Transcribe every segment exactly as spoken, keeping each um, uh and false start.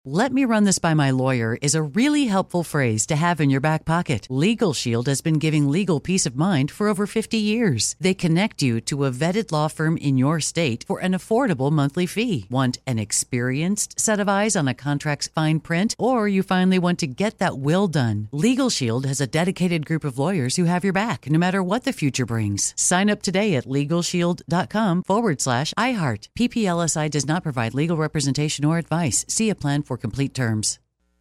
"Let me run this by my lawyer" is a really helpful phrase to have in your back pocket. Legal Shield has been giving legal peace of mind for over fifty years. They connect you to a vetted law firm in your state for an affordable monthly fee. Want an experienced set of eyes on a contract's fine print? Or you finally want to get that will done? Legal Shield has a dedicated group of lawyers who have your back, no matter what the future brings. Sign up today at LegalShield.com forward slash iHeart. P P L S I does not provide legal representation or advice. See a plan for complete terms.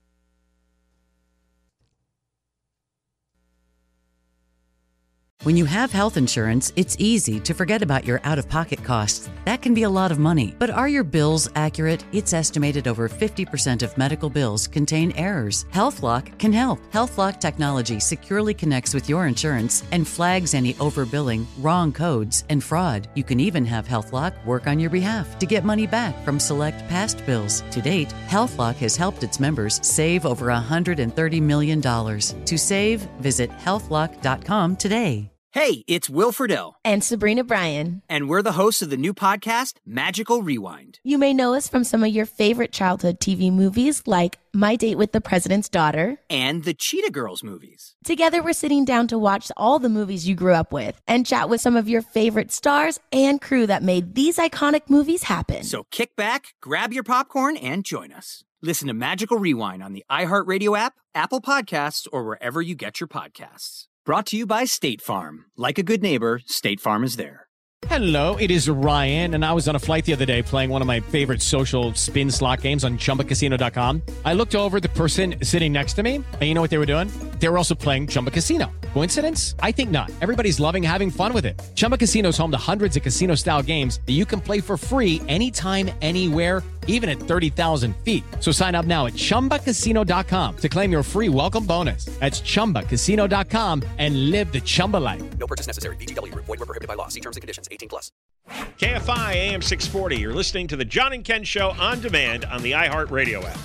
When you have health insurance, it's easy to forget about your out-of-pocket costs. That can be a lot of money. But are your bills accurate? It's estimated over fifty percent of medical bills contain errors. HealthLock can help. HealthLock technology securely connects with your insurance and flags any overbilling, wrong codes, and fraud. You can even have HealthLock work on your behalf to get money back from select past bills. To date, HealthLock has helped its members save over one hundred thirty million dollars. To save, visit health lock dot com today. Hey, it's Will Friedle. And Sabrina Bryan. And we're the hosts of the new podcast, Magical Rewind. You may know us from some of your favorite childhood T V movies like My Date with the President's Daughter. And the Cheetah Girls movies. Together, we're sitting down to watch all the movies you grew up with and chat with some of your favorite stars and crew that made these iconic movies happen. So kick back, grab your popcorn, and join us. Listen to Magical Rewind on the iHeartRadio app, Apple Podcasts, or wherever you get your podcasts. Brought to you by State Farm. Like a good neighbor, State Farm is there. Hello, it is Ryan, and I was on a flight the other day playing one of my favorite social spin slot games on Chumba Casino dot com. I looked over at the person sitting next to me, and you know what they were doing? They were also playing Chumba Casino. Coincidence? I think not. Everybody's loving having fun with it. Chumba Casino is home to hundreds of casino-style games that you can play for free anytime, anywhere, even at thirty thousand feet. So sign up now at Chumba Casino dot com to claim your free welcome bonus. That's Chumba Casino dot com and live the Chumba life. No purchase necessary. V G W. Void where prohibited by law. See terms and conditions. eighteen plus. K F I A M six forty. You're listening to the John and Ken Show on demand on the iHeartRadio app.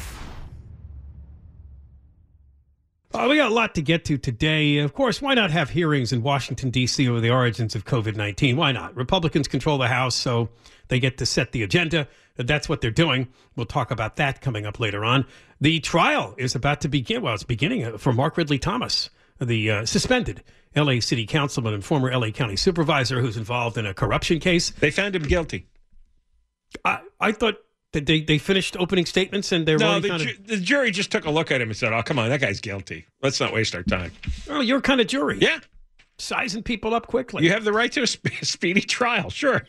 Uh, we got a lot to get to today. Of course, why not have hearings in Washington, D C over the origins of COVID nineteen? Why not? Republicans control the House, so they get to set the agenda. That's what they're doing. We'll talk about that coming up later on. The trial is about to begin. Well, it's beginning for Mark Ridley Thomas, the uh, suspended L A City Councilman and former L A County Supervisor who's involved in a corruption case. They found him guilty. I, I thought that they, they finished opening statements and they're no, really the, ju- the jury just took a look at him and said, oh, come on, that guy's guilty. Let's not waste our time. Oh, you're kind of jury. Yeah. Sizing people up quickly. You have the right to a sp- speedy trial, sure.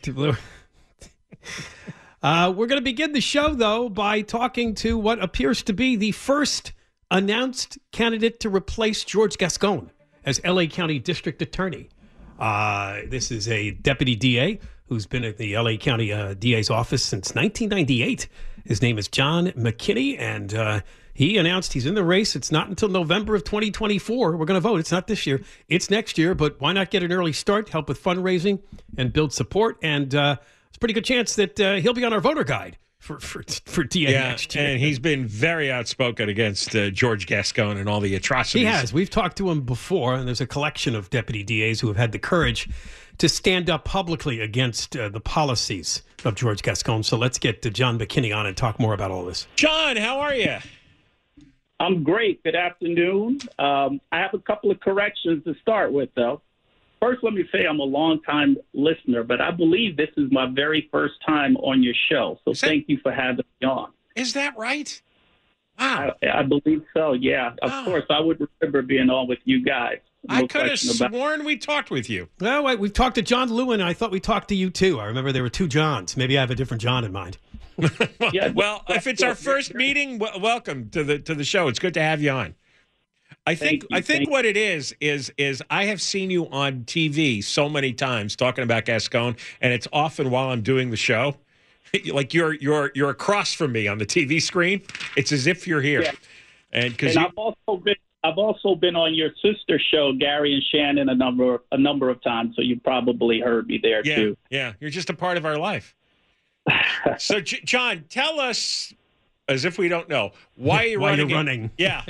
Uh, we're going to begin the show, though, by talking to what appears to be the first announced candidate to replace George Gascon as L A County District Attorney. Uh, this is a deputy D A who's been at the L A County uh, D A's office since nineteen ninety-eight. His name is John McKinney, and uh, he announced he's in the race. It's not until November of twenty twenty-four. We're going to vote. It's not this year. It's next year, but why not get an early start, help with fundraising, and build support? And uh, it's a pretty good chance that uh, he'll be on our voter guide for for, for D A yeah, next year. And he's been very outspoken against uh, George Gascon and all the atrocities. He has. We've talked to him before, and there's a collection of deputy D As who have had the courage to stand up publicly against uh, the policies of George Gascon. So let's get to John McKinney on and talk more about all this. John, how are you? I'm great. Good afternoon. Um, I have a couple of corrections to start with, though. First, let me say I'm a long-time listener, but I believe this is my very first time on your show. So that, thank you for having me on. Is that right? Wow. I, I believe so, yeah. Of wow. course, I would remember being on with you guys. No I could have about- sworn we talked with you. Well, wait, we've talked to John Lewin. I thought we talked to you, too. I remember there were two Johns. Maybe I have a different John in mind. well, yeah, well if it's our first meeting, w- welcome to the to the show. It's good to have you on. I think you, I think what it is is is I have seen you on T V so many times talking about Gascon, and it's often while I'm doing the show. Like you're you're you're across from me on the T V screen. It's as if you're here. Yeah. And because I've also been I've also been on your sister show, Gary and Shannon, a number a number of times. So you probably heard me there yeah, too. Yeah, you're just a part of our life. So, J- John, tell us, as if we don't know, why you're why running. You're running. Yeah.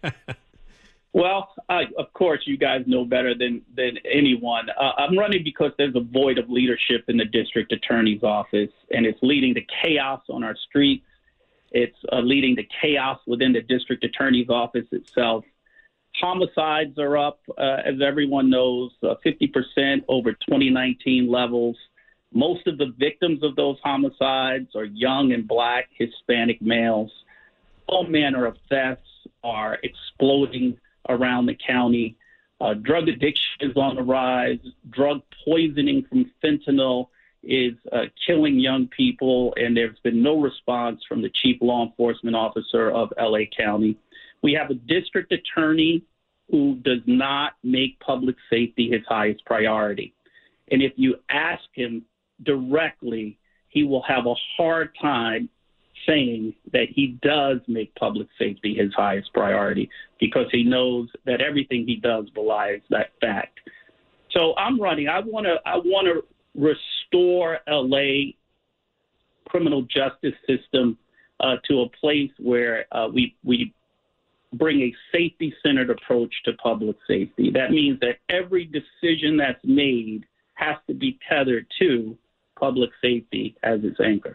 Well, I, of course, you guys know better than than anyone. Uh, I'm running because there's a void of leadership in the district attorney's office, and it's leading to chaos on our streets. It's uh, leading to chaos within the district attorney's office itself. Homicides are up, uh, as everyone knows, uh, fifty percent over twenty nineteen levels. Most of the victims of those homicides are young and black Hispanic males. All manner of thefts are exploding around the county. Uh, drug addiction is on the rise. Drug poisoning from fentanyl is uh, killing young people, and there's been no response from the chief law enforcement officer of L A County. We have a district attorney who does not make public safety his highest priority. And if you ask him directly, he will have a hard time saying that he does make public safety his highest priority because he knows that everything he does belies that fact. So I'm running. I want to I want to restore L A criminal justice system uh, to a place where uh, we we bring a safety-centered approach to public safety. That means that every decision that's made has to be tethered to public safety as its anchor.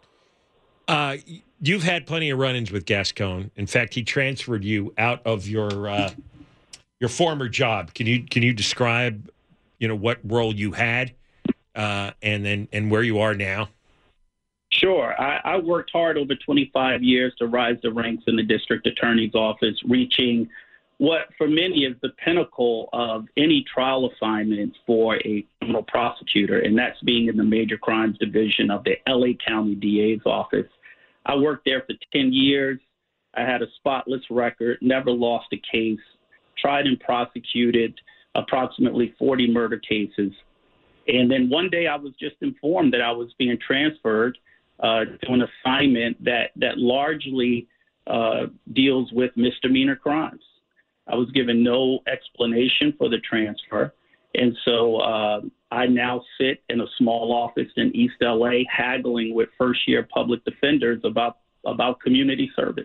Uh, you've had plenty of run-ins with Gascón. In fact, he transferred you out of your uh, your former job. Can you can you describe, you know, what role you had, uh, and then and where you are now? Sure. I, I worked hard over twenty-five years to rise the ranks in the district attorney's office, reaching what for many is the pinnacle of any trial assignment for a criminal prosecutor, and that's being in the major crimes division of the L A County D A's office. I worked there for ten years. I had a spotless record, never lost a case, tried and prosecuted approximately forty murder cases. And then one day I was just informed that I was being transferred uh, to an assignment that, that largely uh, deals with misdemeanor crimes. I was given no explanation for the transfer. And so uh, I now sit in a small office in East L A haggling with first-year public defenders about, about community service.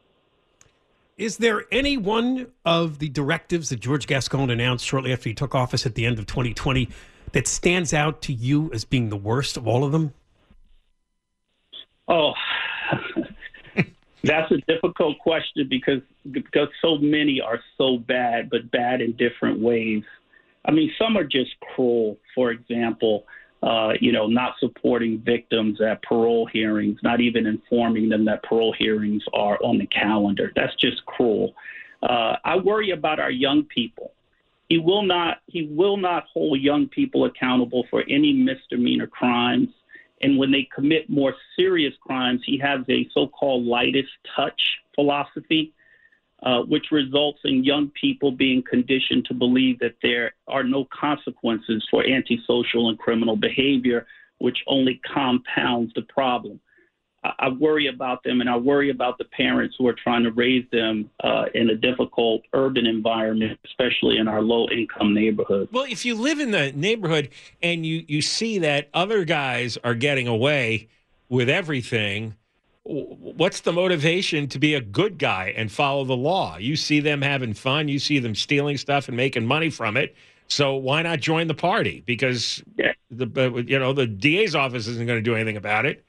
Is there any one of the directives that George Gascón announced shortly after he took office at the end of twenty twenty that stands out to you as being the worst of all of them? Oh, that's a difficult question because because so many are so bad, but bad in different ways. I mean, some are just cruel. For example, uh, you know, not supporting victims at parole hearings, not even informing them that parole hearings are on the calendar. That's just cruel. Uh, I worry about our young people. He will not he will not hold young people accountable for any misdemeanor crimes. And when they commit more serious crimes, he has a so-called lightest touch philosophy, uh, which results in young people being conditioned to believe that there are no consequences for antisocial and criminal behavior, which only compounds the problem. I, I worry about them, and I worry about the parents who are trying to raise them uh, in a difficult urban environment, especially in our low-income neighborhoods. Well, if you live in the neighborhood and you, you see that other guys are getting away with everything, what's the motivation to be a good guy and follow the law? You see them having fun. You see them stealing stuff and making money from it. So why not join the party? Because yeah. the you know the D A's office isn't going to do anything about it.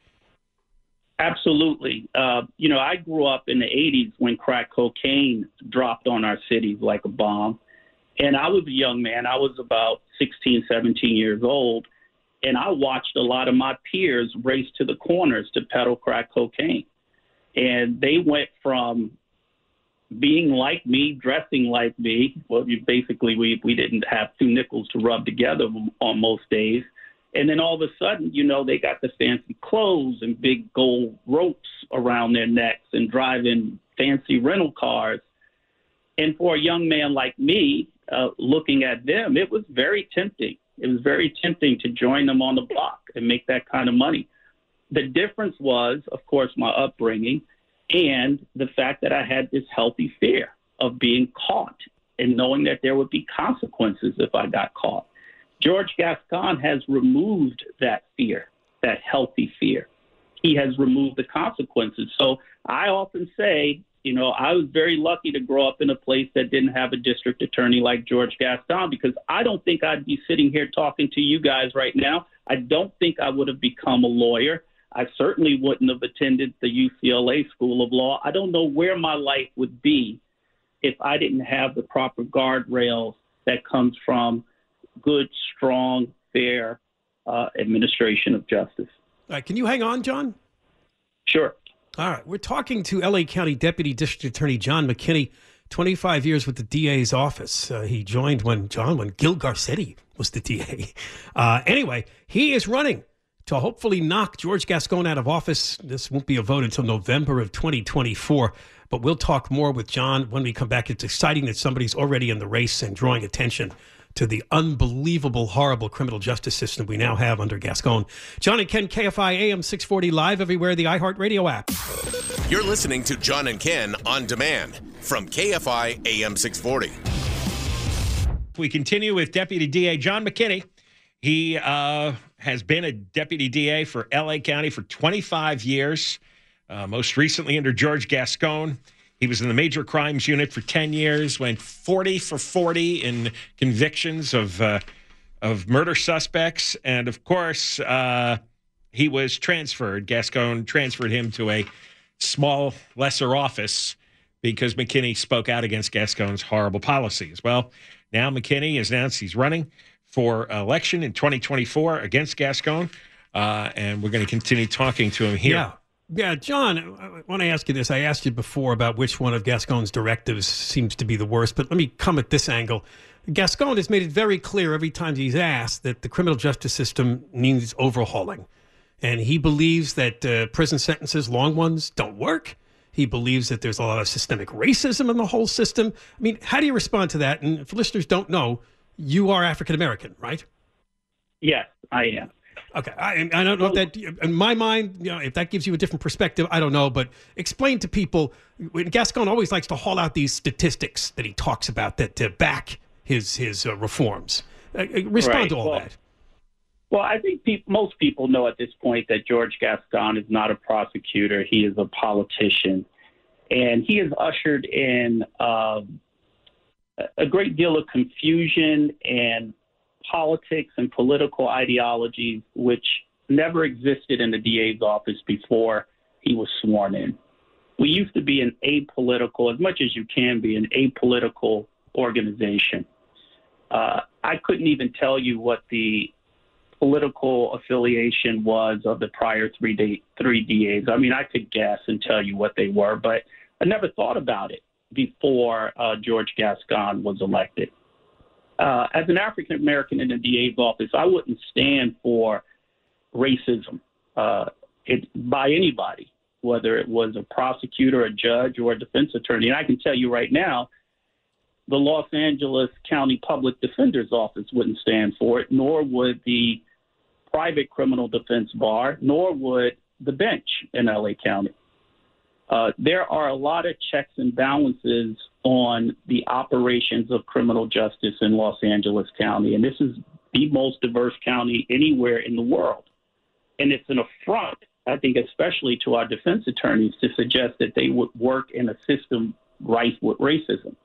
Absolutely. Uh, you know, I grew up in the eighties when crack cocaine dropped on our cities like a bomb. And I was a young man. I was about sixteen, seventeen years old. And I watched a lot of my peers race to the corners to peddle crack cocaine. And they went from being like me, dressing like me. Well, you, basically, we, we didn't have two nickels to rub together on most days. And then all of a sudden, you know, they got the fancy clothes and big gold ropes around their necks and driving fancy rental cars. And for a young man like me, uh, looking at them, it was very tempting. It was very tempting to join them on the block and make that kind of money. The difference was, of course, my upbringing and the fact that I had this healthy fear of being caught and knowing that there would be consequences if I got caught. George Gascón has removed that fear, that healthy fear. He has removed the consequences. So I often say, you know, I was very lucky to grow up in a place that didn't have a district attorney like George Gascón, because I don't think I'd be sitting here talking to you guys right now. I don't think I would have become a lawyer. I certainly wouldn't have attended the U C L A School of Law. I don't know where my life would be if I didn't have the proper guardrails that comes from good, strong, fair uh, administration of justice. All right, can you hang on, John? Sure. All right, we're talking to L A County Deputy District Attorney John McKinney, twenty-five years with the D A's office. Uh, he joined when, John, when Gil Garcetti was the D A. Uh, anyway, he is running to hopefully knock George Gascón out of office. This won't be a vote until November of twenty twenty-four, but we'll talk more with John when we come back. It's exciting that somebody's already in the race and drawing attention to the unbelievable, horrible criminal justice system we now have under Gascón. John and Ken, K F I A M six forty, live everywhere, the iHeartRadio app. You're listening to John and Ken on demand from K F I A M six forty. We continue with Deputy D A John McKinney. He uh, has been a Deputy D A for L A County for twenty-five years, uh, most recently under George Gascón. He was in the Major Crimes Unit for ten years, went forty for forty in convictions of uh, of murder suspects. And, of course, uh, he was transferred. Gascón transferred him to a small, lesser office because McKinney spoke out against Gascón's horrible policies. Well, now McKinney has announced he's running for election in twenty twenty-four against Gascón, uh, and we're going to continue talking to him here. Yeah. Yeah, John, I want to ask you this. I asked you before about which one of Gascón's directives seems to be the worst, but let me come at this angle. Gascón has made it very clear every time he's asked that the criminal justice system needs overhauling. And he believes that uh, prison sentences, long ones, don't work. He believes that there's a lot of systemic racism in the whole system. I mean, how do you respond to that? And if listeners don't know, you are African-American, right? Yes, I am. Okay, I, I don't know if that, in my mind, you know, if that gives you a different perspective, I don't know. But explain to people, when Gascón always likes to haul out these statistics that he talks about that to back his his uh, reforms. Uh, respond right. to all well, that. Well, I think pe- most people know at this point that George Gascón is not a prosecutor. He is a politician. And he has ushered in uh, a great deal of confusion and politics and political ideologies which never existed in the D A's office before he was sworn in. We used to be an apolitical, as much as you can be, an apolitical organization. Uh, I couldn't even tell you what the political affiliation was of the prior three, D, three D A's. I mean, I could guess and tell you what they were, but I never thought about it before uh, George Gascón was elected. Uh, as an African-American in the D A's office, I wouldn't stand for racism uh, it, by anybody, whether it was a prosecutor, a judge, or a defense attorney. And I can tell you right now, the Los Angeles County Public Defender's Office wouldn't stand for it, nor would the private criminal defense bar, nor would the bench in L A County. Uh, there are a lot of checks and balances on the operations of criminal justice in Los Angeles County, and this is the most diverse county anywhere in the world. And it's an affront, I think, especially to our defense attorneys, to suggest that they would work in a system rife with racism.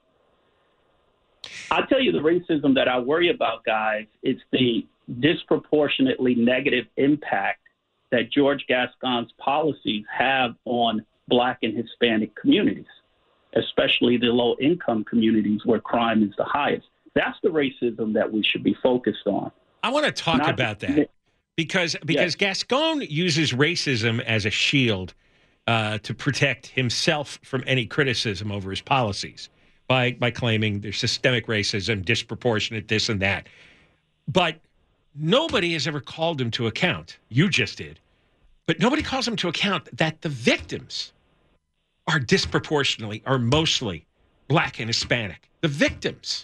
I'll tell you the racism that I worry about, guys, is the disproportionately negative impact that George Gascón's policies have on Black and Hispanic communities, especially the low-income communities where crime is the highest. That's the racism that we should be focused on. I want to talk Not about the, that because because yes. Gascón uses racism as a shield uh, to protect himself from any criticism over his policies by by claiming there's systemic racism, disproportionate this and that. But nobody has ever called him to account. You just did. But nobody calls him to account that the victims are disproportionately, are mostly Black and Hispanic. The victims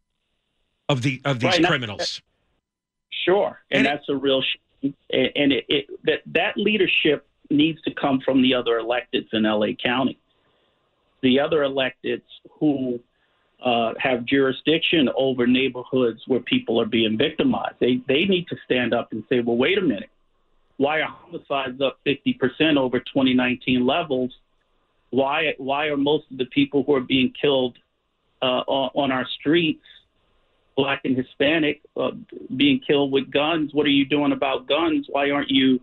of the of these right, criminals. Sure, and, and that's it, a real. Sh- and it, it that that leadership needs to come from the other electeds in L A County. The other electeds who uh, have jurisdiction over neighborhoods where people are being victimized. They they need to stand up and say, well, wait a minute. Why are homicides up fifty percent over twenty nineteen levels? Why why are most of the people who are being killed uh, on, on our streets, Black and Hispanic, uh, being killed with guns? What are you doing about guns? Why aren't you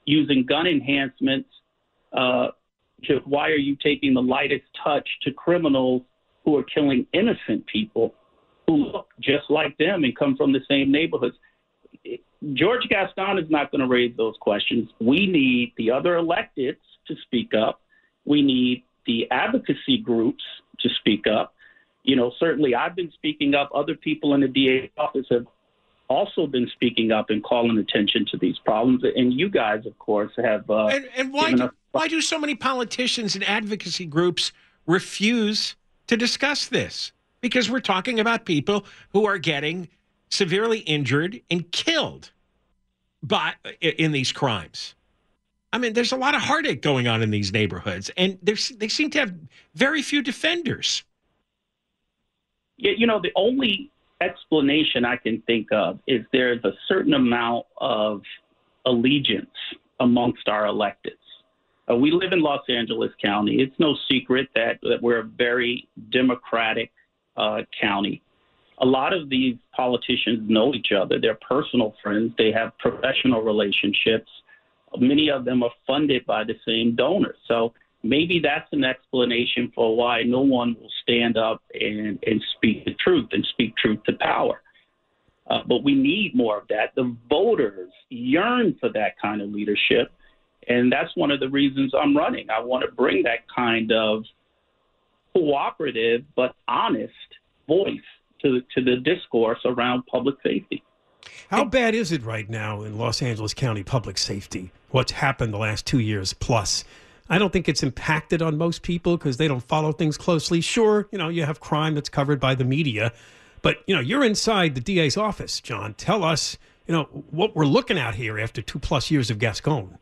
using gun enhancements. Uh, to, why are you taking the lightest touch to criminals who are killing innocent people who look just like them and come from the same neighborhoods? George Gascon is not going to raise those questions. We need the other electeds to speak up. We need the advocacy groups to speak up. You know, certainly I've been speaking up. Other people in the D A's office have also been speaking up and calling attention to these problems. And you guys, of course, have. Uh, and and why, do, why do so many politicians and advocacy groups refuse to discuss this? Because we're talking about people who are getting severely injured and killed by in these crimes. I mean, there's a lot of heartache going on in these neighborhoods, and there's, they seem to have very few defenders. Yeah, you know, the only explanation I can think of is there's a certain amount of allegiance amongst our electeds. Uh, we live in Los Angeles County. It's no secret that, that we're a very democratic uh, county. A lot of these politicians know each other. They're personal friends. They have professional relationships. Many of them are funded by the same donors. So maybe that's an explanation for why no one will stand up and, and speak the truth and speak truth to power. Uh, but we need more of that. The voters yearn for that kind of leadership. And that's one of the reasons I'm running. I want to bring that kind of cooperative but honest voice to, to the discourse around public safety. How bad is it right now in Los Angeles County public safety? What's happened the last two years plus? I don't think it's impacted on most people because they don't follow things closely. Sure, you know, you have crime that's covered by the media, but, you know, you're inside the D A's office, John. Tell us, you know, what we're looking at here after two plus years of Gascon.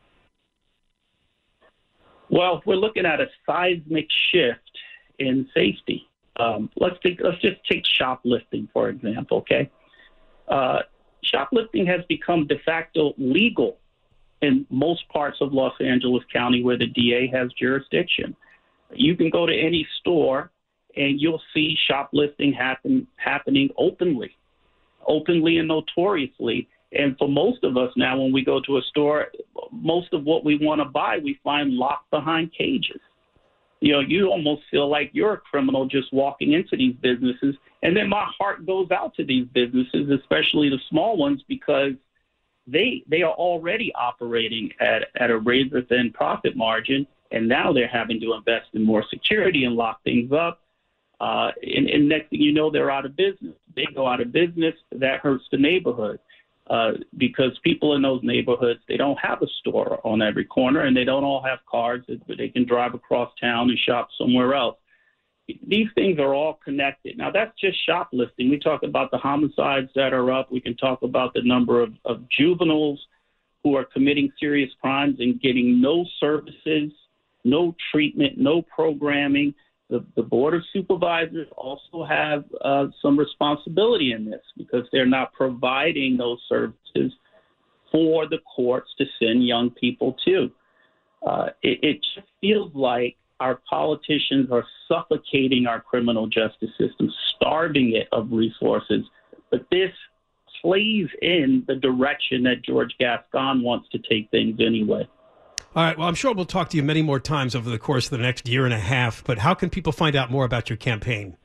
Well, we're looking at a seismic shift in safety. Um, let's take, let's just take shoplifting, for example, okay? Uh, shoplifting has become de facto legal in most parts of Los Angeles County where the D A has jurisdiction. You can go to any store and you'll see shoplifting happen happening openly, openly and notoriously. And for most of us now, when we go to a store, most of what we want to buy, we find locked behind cages. You know, you almost feel like you're a criminal just walking into these businesses. And then my heart goes out to these businesses, especially the small ones, because they they are already operating at, at a razor-thin profit margin, and now they're having to invest in more security and lock things up. Uh, and, and next thing you know, they're out of business. They go out of business. That hurts the neighborhood. Uh, because people in those neighborhoods, they don't have a store on every corner, and they don't all have cars that they can drive across town and shop somewhere else. These things are all connected. Now, that's just shoplifting. We talk about the homicides that are up. We can talk about the number of, of juveniles who are committing serious crimes and getting no services, no treatment, no programming. The, the Board of Supervisors also have uh, some responsibility in this because they're not providing those services for the courts to send young people to. Uh, it, it just feels like our politicians are suffocating our criminal justice system, starving it of resources. But this plays in the direction that George Gascon wants to take things anyway. All right. Well, I'm sure we'll talk to you many more times over the course of the next year and a half. But how can people find out more about your campaign?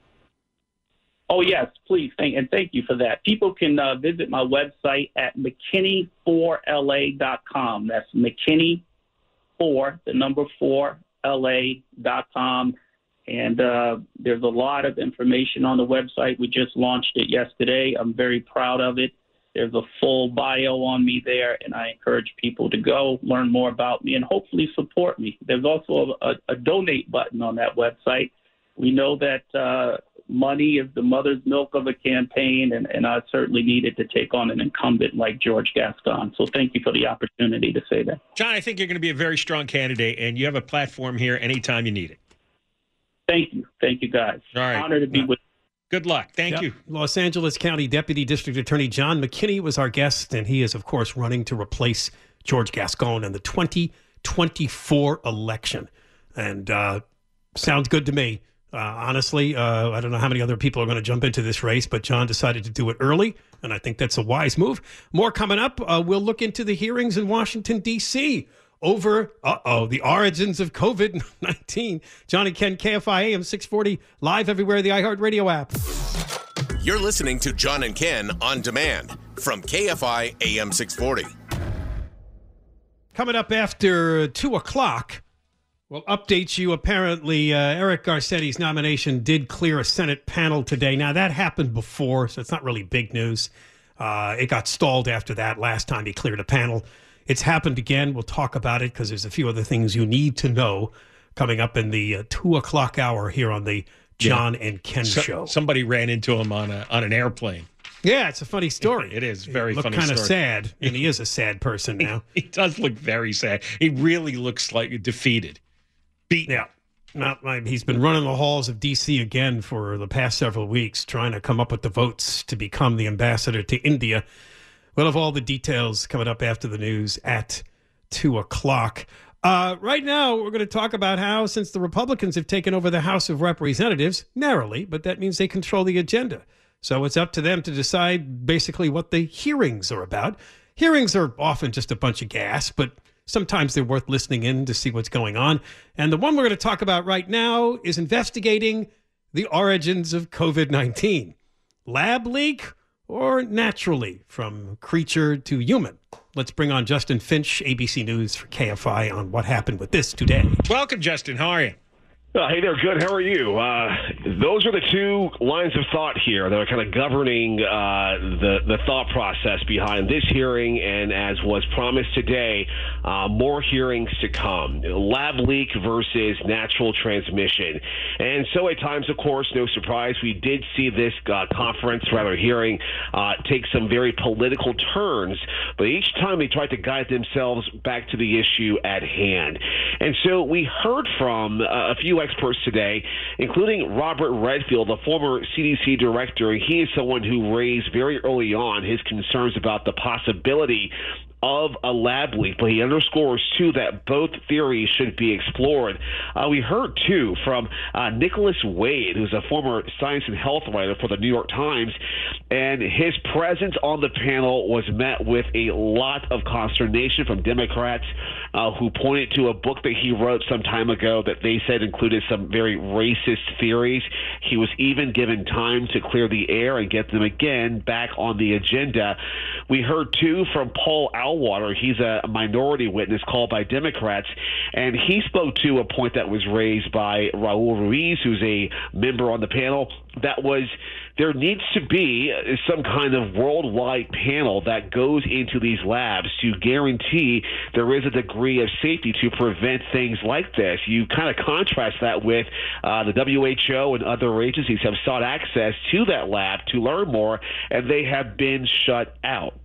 Oh, yes, please. Thank, and thank you for that. People can uh, visit my website at McKinney four L A dot com. That's McKinney four, the number four, L A dot com. And uh, there's a lot of information on the website. We just launched it yesterday. I'm very proud of it. There's a full bio on me there, and I encourage people to go learn more about me and hopefully support me. There's also a, a donate button on that website. We know that uh, money is the mother's milk of a campaign, and, and I certainly needed to take on an incumbent like George Gascon. So thank you for the opportunity to say that. John, I think you're going to be a very strong candidate, and you have a platform here anytime you need it. Thank you. Thank you, guys. All right. Honored to be with you. Good luck. Thank yep. you. Los Angeles County Deputy District Attorney John McKinney was our guest, and he is, of course, running to replace George Gascon in the twenty twenty-four election. And uh, sounds good to me. Uh, honestly, uh, I don't know how many other people are going to jump into this race, but John decided to do it early, and I think that's a wise move. More coming up. Uh, we'll look into the hearings in Washington, D C over, uh-oh, the origins of COVID nineteen. John and Ken, K F I A M six forty, live everywhere, the iHeartRadio app. You're listening to John and Ken on demand from K F I A M six forty. Coming up after two o'clock, we'll update you. Apparently, uh, Eric Garcetti's nomination did clear a Senate panel today. Now, that happened before, so it's not really big news. Uh, it got stalled after that last time he cleared a panel. It's happened again. We'll talk about it because there's a few other things you need to know coming up in the uh, two o'clock hour here on the John yeah. and Ken so, show. Somebody ran into him on a on an airplane. Yeah, it's a funny story. It is very he funny kind of story. sad, and he is a sad person now. he, he does look very sad. He really looks like defeated, beaten. Yeah, not like he's been running the halls of D C again for the past several weeks, trying to come up with the votes to become the ambassador to India. We'll have all the details coming up after the news at two o'clock. Uh, right now, we're going to talk about how, since the Republicans have taken over the House of Representatives, narrowly, but that means they control the agenda. So it's up to them to decide basically what the hearings are about. Hearings are often just a bunch of gas, but sometimes they're worth listening in to see what's going on. And the one we're going to talk about right now is investigating the origins of COVID nineteen. Lab leak or naturally from creature to human? Let's bring on Justin Finch, A B C News for K F I, on what happened with this today. Welcome, Justin. How are you? Uh, hey there, good. How are you? Uh, those are the two lines of thought here that are kind of governing uh, the the thought process behind this hearing, and as was promised today, uh, more hearings to come. Lab leak versus natural transmission. And so at times, of course, no surprise, we did see this uh, conference, rather hearing, uh, take some very political turns, but each time they tried to guide themselves back to the issue at hand. And so we heard from uh, a few experts today, including Robert Redfield, the former C D C director. He is someone who raised very early on his concerns about the possibility of a lab leak, but he underscores, too, that both theories should be explored. Uh, we heard, too, from uh, Nicholas Wade, who's a former science and health writer for the New York Times, and his presence on the panel was met with a lot of consternation from Democrats uh, who pointed to a book that he wrote some time ago that they said included some very racist theories. He was even given time to clear the air and get them again back on the agenda. We heard, too, from Paul Auwaerter. He's a minority witness called by Democrats, and he spoke to a point that was raised by Raul Ruiz, who's a member on the panel, that was there needs to be some kind of worldwide panel that goes into these labs to guarantee there is a degree of safety to prevent things like this. You kind of contrast that with uh, the W H O and other agencies have sought access to that lab to learn more, and they have been shut out.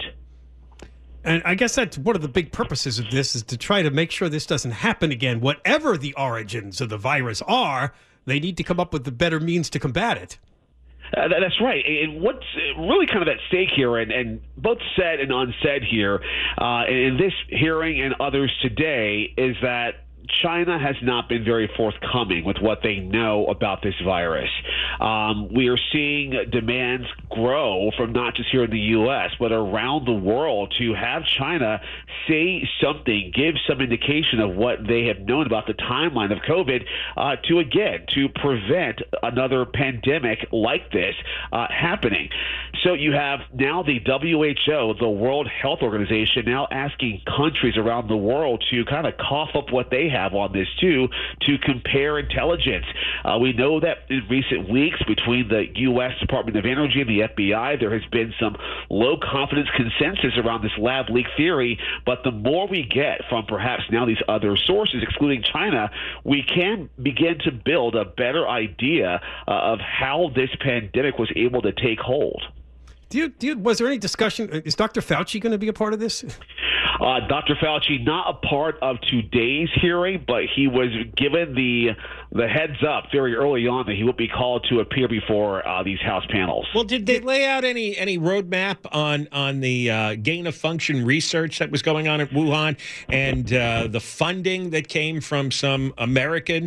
And I guess that's one of the big purposes of this, is to try to make sure this doesn't happen again. Whatever the origins of the virus are, they need to come up with the better means to combat it. Uh, that's right. And what's really kind of at stake here, and, and both said and unsaid here, uh, in this hearing and others today, is that China has not been very forthcoming with what they know about this virus. Um, we are seeing demands grow from not just here in the U S, but around the world to have China say something, give some indication of what they have known about the timeline of COVID uh, to, again, to prevent another pandemic like this uh, happening. So you have now the W H O, the World Health Organization, now asking countries around the world to kind of cough up what they have on this too, to compare intelligence. Uh, we know that in recent weeks between the U S Department of Energy and the F B I, there has been some low confidence consensus around this lab leak theory, but the more we get from perhaps now these other sources, excluding China, we can begin to build a better idea uh, of how this pandemic was able to take hold. Do you, do you, was there any discussion? Is Doctor Fauci going to be a part of this? Uh, Doctor Fauci, not a part of today's hearing, but he was given the the heads up very early on that he would be called to appear before uh, these House panels. Well, did they lay out any any roadmap on on the uh, gain of function research that was going on at Wuhan and uh, the funding that came from some American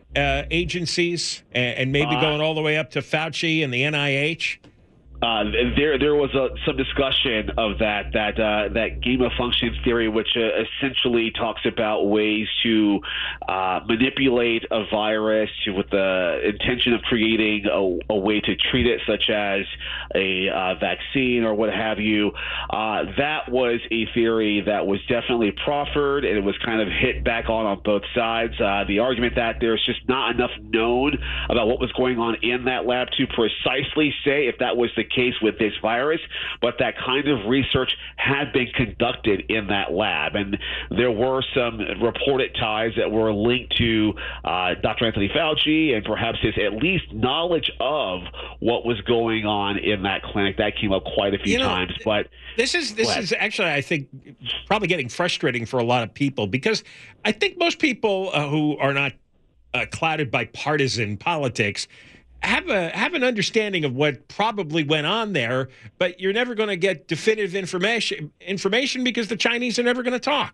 uh, agencies and, and maybe Uh, going all the way up to Fauci and the N I H? Uh, there, there was a, some discussion of that that uh, that gain of function theory, which uh, essentially talks about ways to uh, manipulate a virus with the intention of creating a, a way to treat it, such as a uh, vaccine or what have you. Uh, that was a theory that was definitely proffered, and it was kind of hit back on on both sides. Uh, the argument that there's just not enough known about what was going on in that lab to precisely say if that was the case with this virus, but that kind of research had been conducted in that lab, and there were some reported ties that were linked to uh, Doctor Anthony Fauci and perhaps his at least knowledge of what was going on in that clinic. That came up quite a few You know, times, but This is this is actually, I think, probably getting frustrating for a lot of people, because I think most people uh, who are not uh, clouded by partisan politics have a have an understanding of what probably went on there, but you're never going to get definitive information information because the Chinese are never going to talk.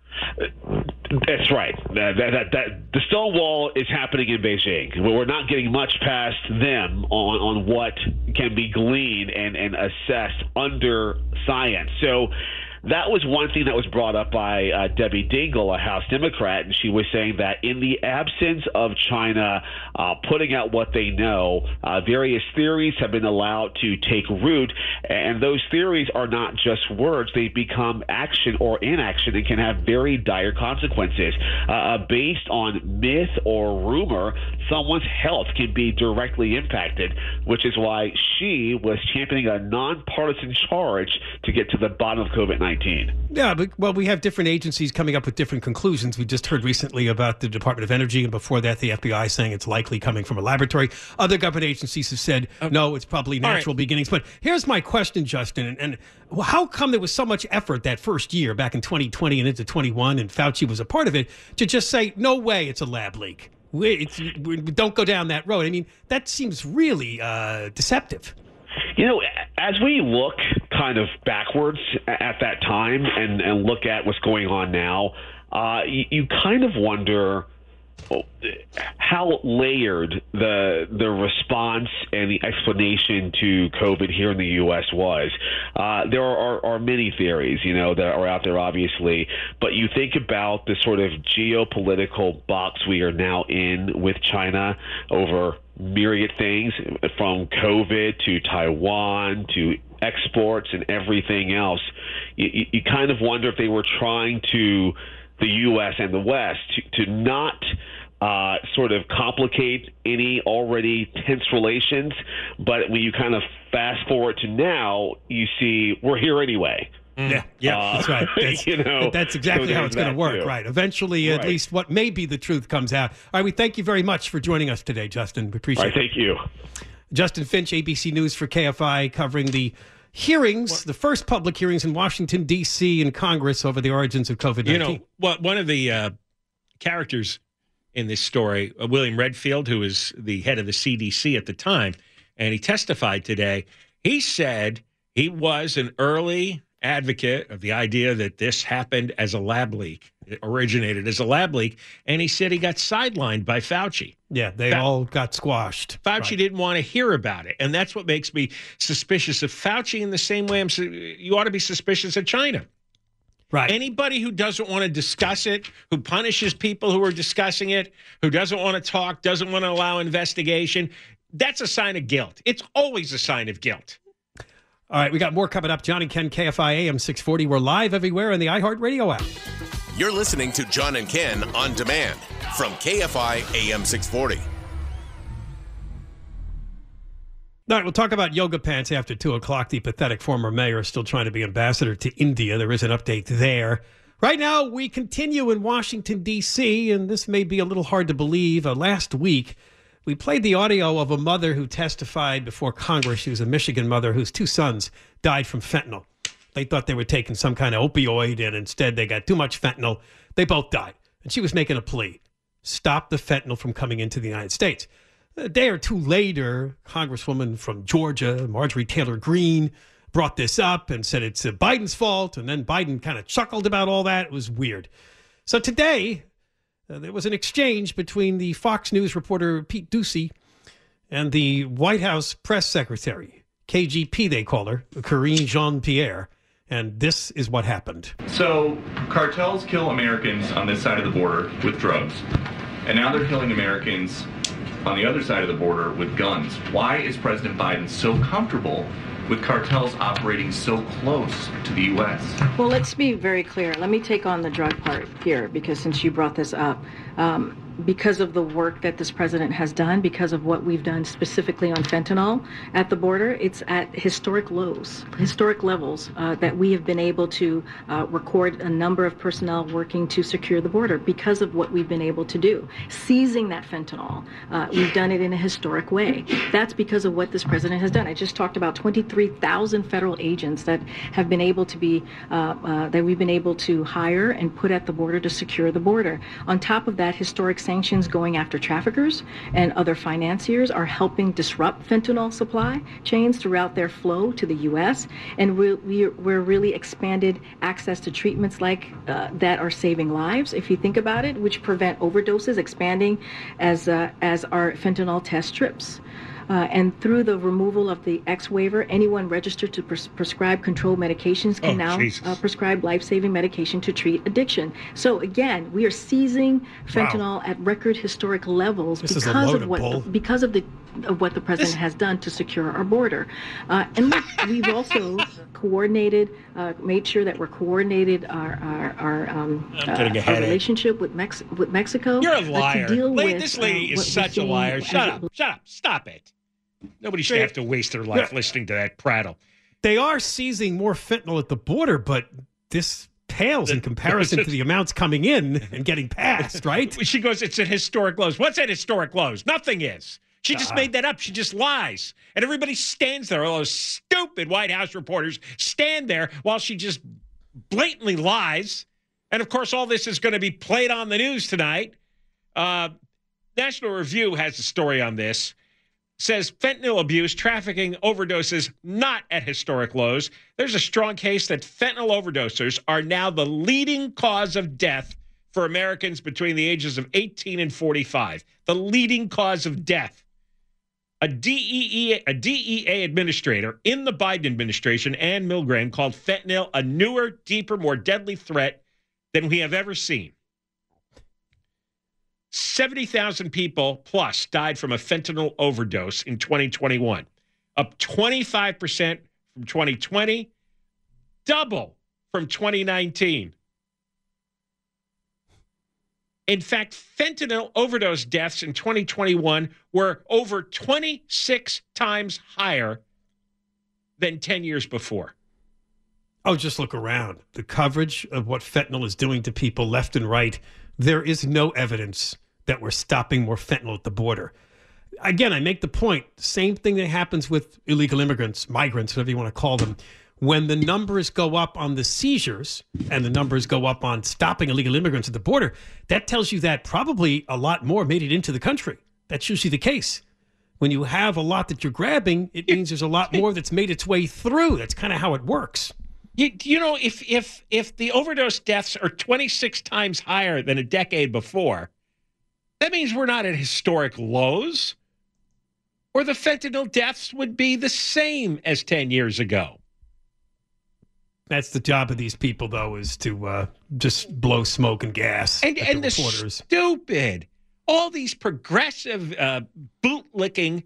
That's right. That, that, that, that the stone wall is happening in Beijing. We're not getting much past them on, on what can be gleaned and, and assessed under science. So that was one thing that was brought up by uh, Debbie Dingell, a House Democrat, and she was saying that in the absence of China uh, putting out what they know, uh, various theories have been allowed to take root, and those theories are not just words. They become action or inaction and can have very dire consequences. Uh, based on myth or rumor, someone's health can be directly impacted, which is why she was championing a nonpartisan charge to get to the bottom of COVID nineteen. Yeah, but well, we have different agencies coming up with different conclusions. We just heard recently about the Department of Energy, and before that, the F B I saying it's likely coming from a laboratory. Other government agencies have said, okay, no, it's probably natural right. beginnings. But here's my question, Justin, and, and how come there was so much effort that first year, back in twenty twenty and into twenty-one, and Fauci was a part of it, to just say, no way, it's a lab leak. We, it's, we don't go down that road. I mean, that seems really uh, deceptive. You know, as we look kind of backwards at that time and, and look at what's going on now, uh, you, you kind of wonder how layered the the response and the explanation to COVID here in the U S was. Uh, there are, are many theories, you know, that are out there, obviously, but you think about the sort of geopolitical box we are now in with China over myriad things, from COVID to Taiwan to exports and everything else. You, you kind of wonder if they were trying to, the U S and the West, to, to not uh, sort of complicate any already tense relations. But when you kind of fast forward to now, you see we're here anyway. Yeah, yeah, uh, that's right. That's, you know, that's exactly so how it's going to work, too. Right? Eventually, right. At least what may be the truth comes out. All right, we thank you very much for joining us today, Justin. We appreciate All right, it. Thank you. Justin Finch, A B C News for K F I, covering the hearings, what? the first public hearings in Washington, D C in Congress over the origins of COVID nineteen. You know, well, one of the uh, characters in this story, uh, William Redfield, who was the head of the C D C at the time, and he testified today, he said he was an early advocate of the idea that this happened as a lab leak. It originated as a lab leak, and he said he got sidelined by Fauci. Yeah, they Fa- all got squashed. Fauci right. didn't want to hear about it, and that's what makes me suspicious of Fauci in the same way I'm, you ought to be suspicious of China. Right. Anybody who doesn't want to discuss it, who punishes people who are discussing it, who doesn't want to talk, doesn't want to allow investigation, that's a sign of guilt. It's always a sign of guilt. All right, we got more coming up. John and Ken, K F I A M six forty. We're live everywhere in the iHeartRadio app. You're listening to John and Ken on demand from K F I A M six forty. All right, we'll talk about yoga pants after two o'clock. The pathetic former mayor is still trying to be ambassador to India. There is an update there. Right now, we continue in Washington, D C, and this may be a little hard to believe. Uh, last week, we played the audio of a mother who testified before Congress. She was a Michigan mother whose two sons died from fentanyl. They thought they were taking some kind of opioid, and instead they got too much fentanyl. They both died. And she was making a plea. Stop the fentanyl from coming into the United States. A day or two later, Congresswoman from Georgia, Marjorie Taylor Greene, brought this up and said it's Biden's fault. And then Biden kind of chuckled about all that. It was weird. So today, uh, there was an exchange between the Fox News reporter Pete Doocy and the White House press secretary, K G P they call her, Karine Jean-Pierre. And this is what happened. So cartels kill Americans on this side of the border with drugs. And now they're killing Americans on the other side of the border with guns. Why is President Biden so comfortable with cartels operating so close to the U S? Well, let's be very clear. Let me take on the drug part here, because since you brought this up, um, because of the work that this president has done, because of what we've done specifically on fentanyl at the border, it's at historic lows, historic levels uh, that we have been able to uh, record a number of personnel working to secure the border because of what we've been able to do. Seizing that fentanyl, uh, we've done it in a historic way. That's because of what this president has done. I just talked about twenty-three thousand federal agents that have been able to be, uh, uh, that we've been able to hire and put at the border to secure the border. On top of that, historic sanctions going after traffickers and other financiers are helping disrupt fentanyl supply chains throughout their flow to the U S. And we're, we're really expanded access to treatments like uh, that are saving lives, if you think about it, which prevent overdoses, expanding as, uh, as our fentanyl test strips. Uh, and through the removal of the X waiver, anyone registered to pres- prescribe controlled medications can Oh, now uh, prescribe life-saving medication to treat addiction. So again, we are seizing fentanyl wow. at record historic levels this because is a of what bull. because of the of what the president this... has done to secure our border. Uh, and look, we've also coordinated, uh, made sure that we're coordinated our our, our, um, uh, our relationship with Mex- with Mexico. You're a liar. Uh, to deal Lady, with, this lady uh, is such a liar. Shut up. Shut up. Stop it. Nobody should have to waste their life Yeah. listening to that prattle. They are seizing more fentanyl at the border, but this pales in comparison to the amounts coming in and getting passed, right? She goes, it's at historic lows. What's at historic lows? Nothing is. She just Uh-uh. made that up. She just lies. And everybody stands there. All those stupid White House reporters stand there while she just blatantly lies. And, of course, all this is going to be played on the news tonight. Uh, National Review has a story on this. Says fentanyl abuse, trafficking, overdoses not at historic lows. There's a strong case that fentanyl overdosers are now the leading cause of death for Americans between the ages of eighteen and forty-five. The leading cause of death. A D E A, a D E A administrator in the Biden administration, Ann Milgram, called fentanyl a newer, deeper, more deadly threat than we have ever seen. seventy thousand people plus died from a fentanyl overdose in twenty twenty-one, up twenty-five percent from twenty twenty, double from twenty nineteen. In fact, fentanyl overdose deaths in twenty twenty-one were over twenty-six times higher than ten years before. Oh, just look around. The coverage of what fentanyl is doing to people left and right. There is no evidence that we're stopping more fentanyl at the border. Again, I make the point, same thing that happens with illegal immigrants, migrants, whatever you want to call them. When the numbers go up on the seizures and the numbers go up on stopping illegal immigrants at the border, that tells you that probably a lot more made it into the country. That's usually the case. When you have a lot that you're grabbing, it means there's a lot more that's made its way through. That's kind of how it works. You, you know, if if if the overdose deaths are twenty-six times higher than a decade before, that means we're not at historic lows, or the fentanyl deaths would be the same as ten years ago. That's the job of these people, though, is to uh, just blow smoke and gas And, at and the the reporters. stupid, all these progressive, uh, boot-licking,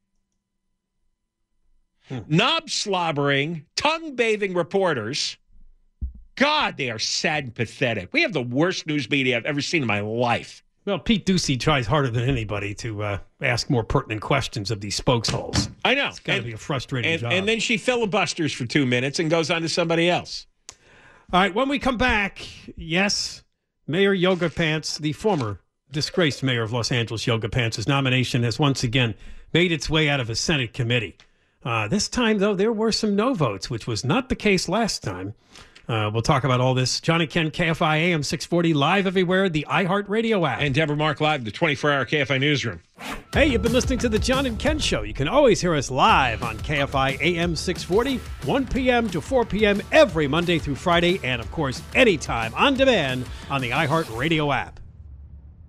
Hmm. knob-slobbering, tongue-bathing reporters, God, they are sad and pathetic. We have the worst news media I've ever seen in my life. Well, Pete Doocy tries harder than anybody to uh, ask more pertinent questions of these spokesholes. I know. It's got to And- be a frustrating And, job. and then she filibusters for two minutes and goes on to somebody else. All right, when we come back, yes, Mayor Yoga Pants, the former disgraced mayor of Los Angeles, Yoga Pants' nomination has once again made its way out of a Senate committee. Uh, this time, though, there were some no votes, which was not the case last time. Uh, we'll talk about all this. John and Ken, K F I A M six forty, live everywhere, the iHeartRadio app. And Deborah Mark live, the twenty-four hour K F I newsroom. Hey, you've been listening to the John and Ken Show. You can always hear us live on K F I A M six forty, one p.m. to four p.m. every Monday through Friday, and, of course, anytime on demand on the iHeartRadio app.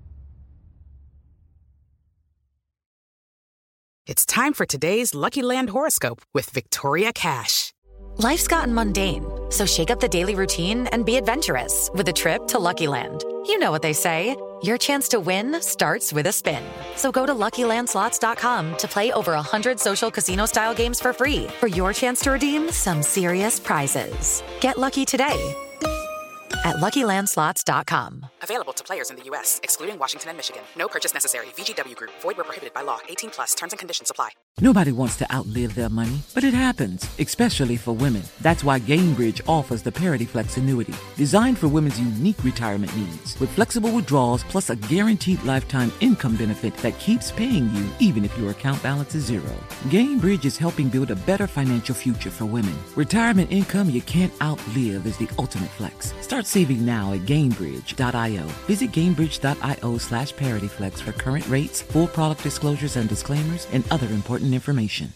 It's time for today's Lucky Land horoscope with Victoria Cash. Life's gotten mundane, so shake up the daily routine and be adventurous with a trip to Lucky Land. You know what they say, your chance to win starts with a spin. So go to Lucky Land Slots dot com to play over one hundred social casino-style games for free for your chance to redeem some serious prizes. Get lucky today at Lucky Land Slots dot com. Available to players in the U S, excluding Washington and Michigan. No purchase necessary. V G W Group. Void where prohibited by law. eighteen plus. Terms and conditions apply. Nobody wants to outlive their money, but it happens, especially for women. That's why Gainbridge offers the Parity Flex annuity, designed for women's unique retirement needs, with flexible withdrawals plus a guaranteed lifetime income benefit that keeps paying you even if your account balance is zero. Gainbridge is helping build a better financial future for women. Retirement income you can't outlive is the ultimate flex. Start saving now at Gainbridge dot io. Visit Gainbridge dot io slash ParityFlex for current rates, full product disclosures and disclaimers, and other important information.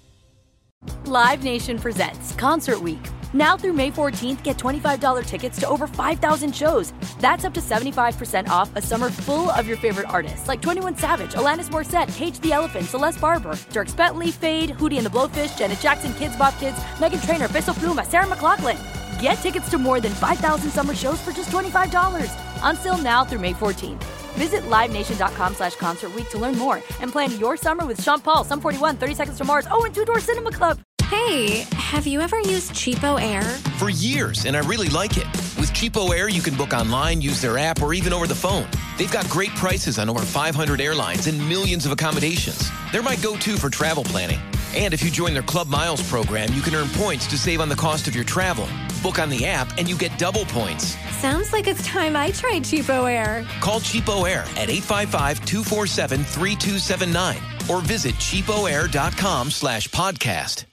Live Nation presents Concert Week. Now through May fourteenth, get twenty-five dollars tickets to over five thousand shows. That's up to seventy-five percent off a summer full of your favorite artists like twenty-one Savage, Alanis Morissette, Cage the Elephant, Celeste Barber, Dierks Bentley, Fade, Hootie and the Blowfish, Janet Jackson, Kids Bop Kids, Meghan Trainor, Bissell Pluma, Sarah McLachlan. Get tickets to more than five thousand summer shows for just twenty-five dollars. Until now through May fourteenth. Visit livenation.com slash concert week to learn more and plan your summer with Sean Paul, Sum forty-one, thirty Seconds to Mars, oh, and Two Door Cinema Club. Hey, have you ever used Cheapo Air? For years, and I really like it. With Cheapo Air, you can book online, use their app, or even over the phone. They've got great prices on over five hundred airlines and millions of accommodations. They're my go-to for travel planning. And if you join their Club Miles program, you can earn points to save on the cost of your travel. Book on the app, and you get double points. Sounds like it's time I tried Cheapo Air. Call Cheapo Air at eight five five, two four seven, three two seven nine or visit cheapoair.com slash podcast.